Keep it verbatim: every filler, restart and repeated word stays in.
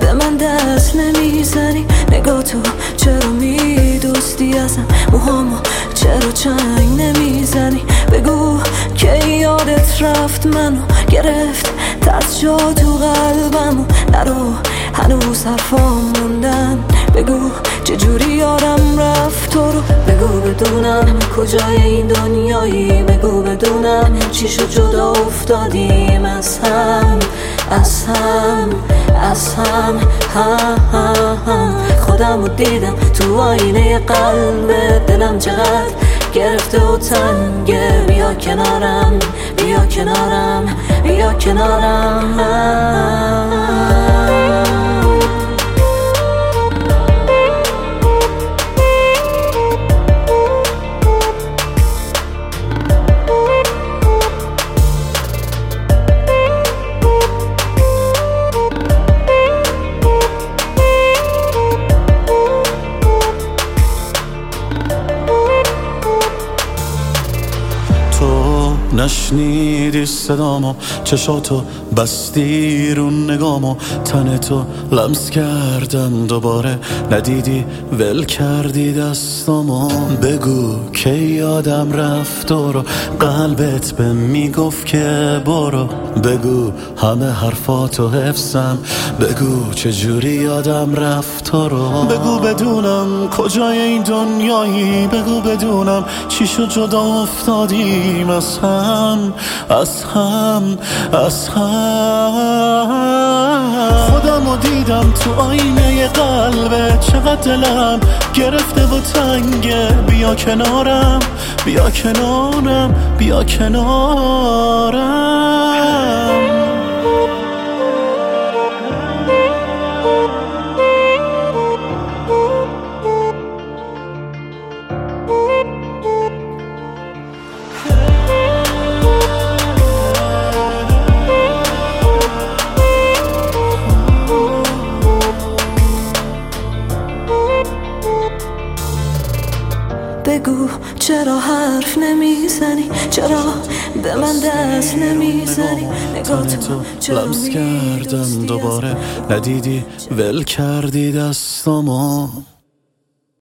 به من دست نمیزنی؟ نگاه تو چرا میدوستی ازم؟ موهامو چرا چنگ نمیزنی؟ بگو که یادت رفت منو گرفت دست جا تو قلبمو. نرو هنوز حرفام موندن، بگو چجوری یادم رفت تو رو. بگو بدونم کجای این دنیایی، بگو بدونم چی شد جدا افتادیم از هم از هم از هم هم هم هم. خودم رو دیدم تو آینه قلب دلم چقدر گرفته و تنگه. بیا کنارم بیا کنارم بیا کنارم. نشنیدی صدامو، چشاتو بستی رو نگامو، تن تو لمس کردم دوباره، ندیدی ول کردی دستامو. بگو که یادم رفت رو، قلبت به میگفت که برو. بگو همه حرفاتو حفظم، بگو چجوری یادم رفت رو. بگو بدونم کجای این دنیایی، بگو بدونم چی شد جدا افتادیم از هم از هم از هم. خودمو دیدم تو آینه قلبه، چقدر دلم گرفته و تنگه. بیا کنارم بیا کنارم بیا کنارم. بگو چرا حرف نمیزنی؟ چرا به من دست نمیزنی؟ نگاه تو چرا لمس کردم دوباره، ندیدی ول کردی دستامو.